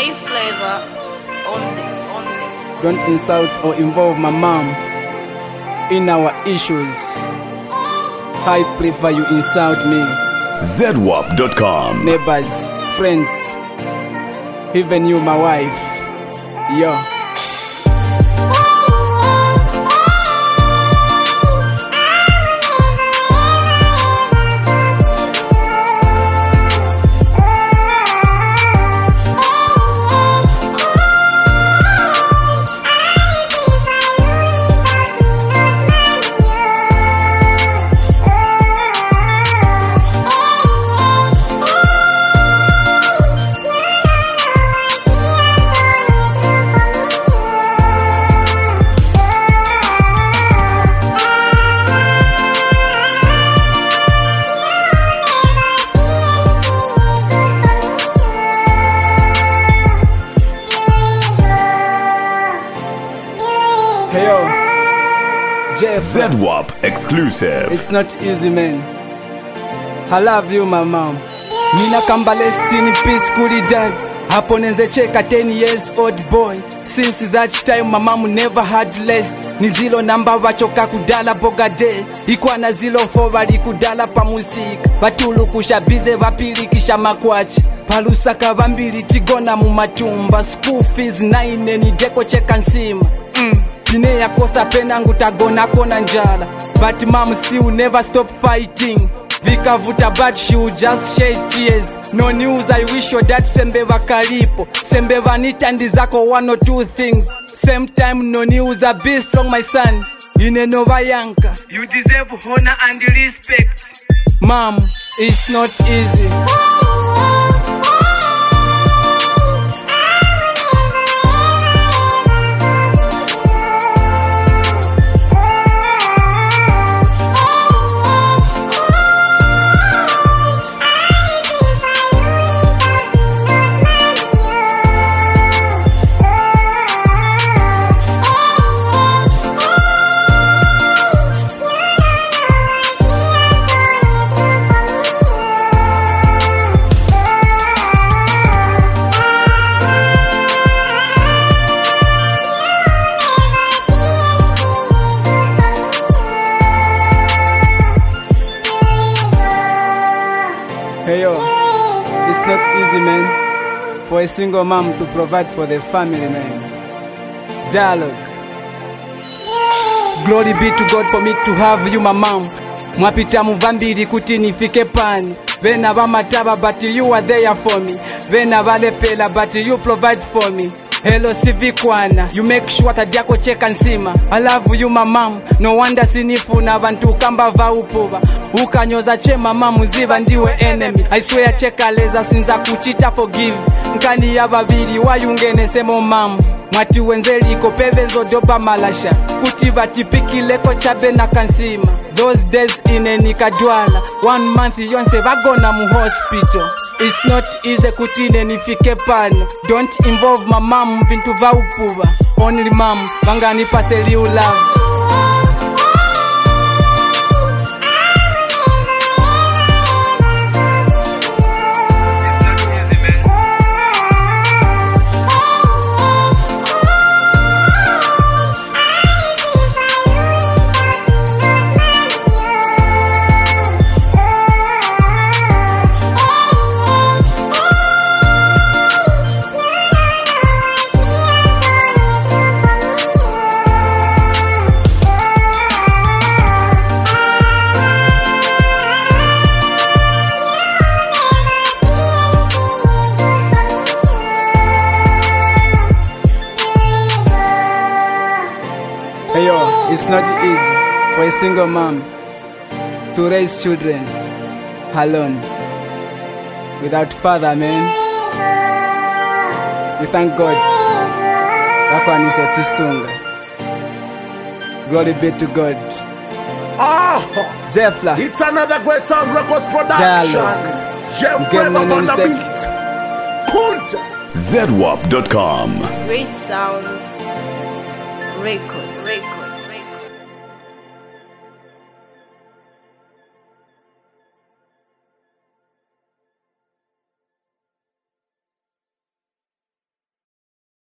Flavor on this. Don't insult or involve my mom in our issues. I prefer you insult me. ZWAP.com. Neighbors, friends, even you, my wife. Yo. Yo, Jeff. ZWAP exclusive. It's not easy, man. I love you, my mom. Nina Kambalestini peace dad. Hapo nenze cheka 10 years old boy. Since that time my mom never had less. Ni zilo namba wachoka kudala bogade. Ikwa na zilo forward kudala pa musika. Batulu kushabize vapilikisha makwachi. Palusaka vambili tigona mumatumba. School fees 9 ni deko cheka nsima. Pine ya kosa penangu tagona kona njala. But mom still never stop fighting. Vika vuta but she will just shed tears. No news, I wish your dad sembe vakalipo. Sembe vanita ndizako 1 or 2 things. Same time no news, I be strong my son. Inenova yanka. You deserve honor and respect. Mom, it's not easy. Hey yo, it's not easy, man, for a single mom to provide for the family, man. Dialogue. Glory be to God for me to have you, my mom. Mwapita muvambiri kuti nifike pani. Vena vamataba but you are there for me. Vena valepela but you provide for me. Hello Sivikwana, you make sure tadiako cheka nsima. I love you my mom, no wonder sinifuna vantu kamba vaupuva. Ukanyoza che mama muziva ndiwe enemy. I swear cheka leza sinza kuchita forgive. Nkani ya babiri wayungene semo mom. Mwati wenzeliko pevenzo doba malasha. Kuti vatipikileko chabe na kansima. Those days inenikadwala 1 month yonse vagona mu hospital. It's not easy kutine nifike pano. Don't involve my mom vintu vaupuva. Only mom vangani paseli you love. Hey yo, it's not easy for a single mom to raise children alone without father, man. We thank God. Wakwanisa tisunga. Glory be to God. Jeffla. It's another great sound record production. Jeff Flavor on the beat. Kunta. ZWAP.com. Great sounds. Records.